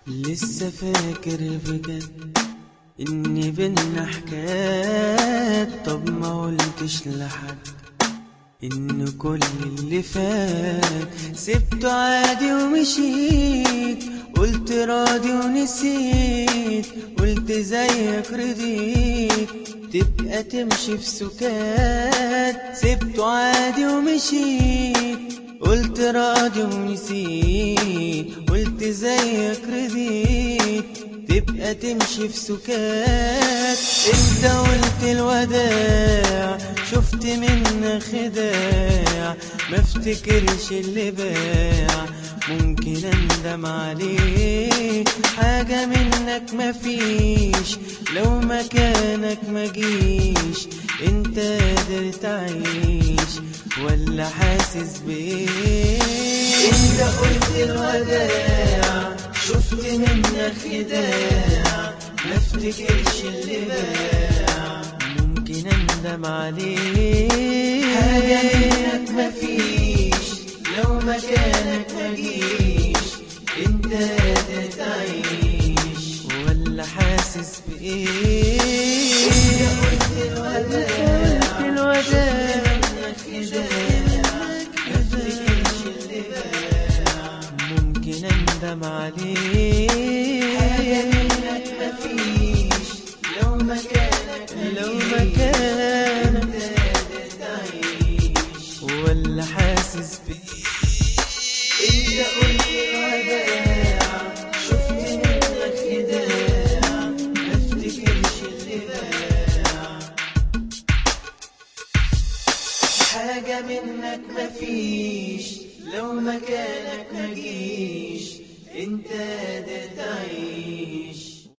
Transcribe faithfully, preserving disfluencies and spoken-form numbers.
لسه فاكر بجد إني بينا حكايات، طب ما قلتش لحد إن كل اللي فات سبته عادي ومشيت. قلت راضي ونسيت، قلت زيك رضيت تبقى تمشي في سكات. سبته عادي ومشيت، قلت راضي ونسيت، قلت زيك رضيت تبقى تمشي في سكات. انت قلت الوداع شفت منك خداع، ما افتكرش اللي باع ممكن اندم عليه. حاجة منك مفيش لو مكانك مجيش. انت قادر تعيش ولا حاسس بايه؟ انت قلت الوداع شفت منك خداع، ما افتكرش اللي باع ممكن اندم عليه. حاجة منك مفيش لو مكانك مجيش. انت قادر تعيش ولا حاسس بايه؟ انت قلت الوداع شفت منك خداع، ما افتكرش اللي باع ممكن اندم عليه. حاجة منك مفيش لو مكانك لو مكانك انت تعيش ولا حاسس بيه. انت قلت الوداع شفت منك خداع، ما افتكرش اللي باع. حاجة منك مفيش لو مكانك مجيش.